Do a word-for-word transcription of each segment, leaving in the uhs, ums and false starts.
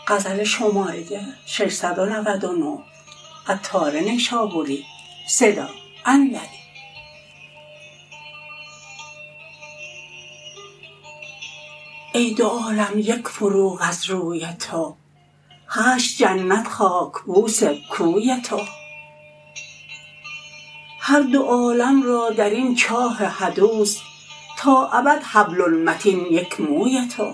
غزل شمایده ششصد و نود و نه عطار نیشابوری صدا امیری. ای دو عالم یک فروغ از روی تو، هشت جنت خاکبوس کوی تو. هر دو عالم را درین چاه حدوث، تا ابد حبل المتین یک موی تو.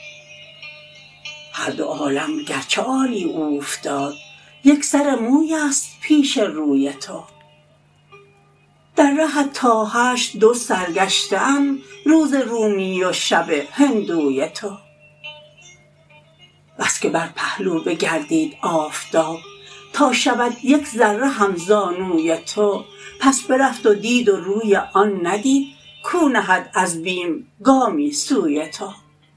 هر دو عالم گرچه عالی اوفتاد، یک سر موی است پیش روی تو. در رهت تا حشر دو سرگشته ام، روز رومی و شب هندوی تو. بس که بر پهلو بگردید آفتاب، تا شود یک ذره هم زانوی تو. پس برفت و دید و روی آن ندید، کو نهد از بیم گامی سوی تو.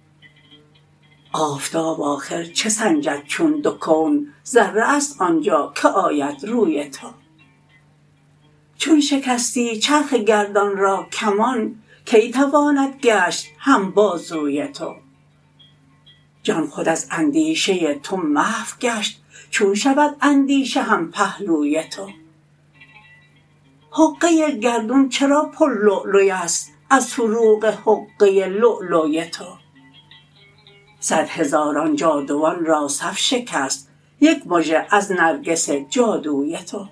آفتاب آخر چه سنجد چون دو کون، ذره است آنجا که آید روی تو. چون شکستی چرخ گردان را کمان، کی تواند گشت هم بازوی تو. جان خود از اندیشه تو محو گشت، چون شود اندیشه هم پهلوی تو. حقه گردون چرا پر لؤلؤی است، از فروغ حقه لؤلؤی تو. صد هزاران جادوان را صف شکست، یک مژه از نرگس جادوی تو.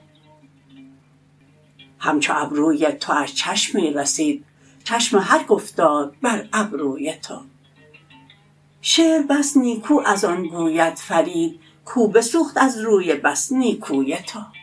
همچو ابروی تواش چشمی رسید، چشم هر که افتاد بر ابروی تو. شعر بس نیکو از آن گوید فرید، کو بسوخت از روی بس نیکوی تو.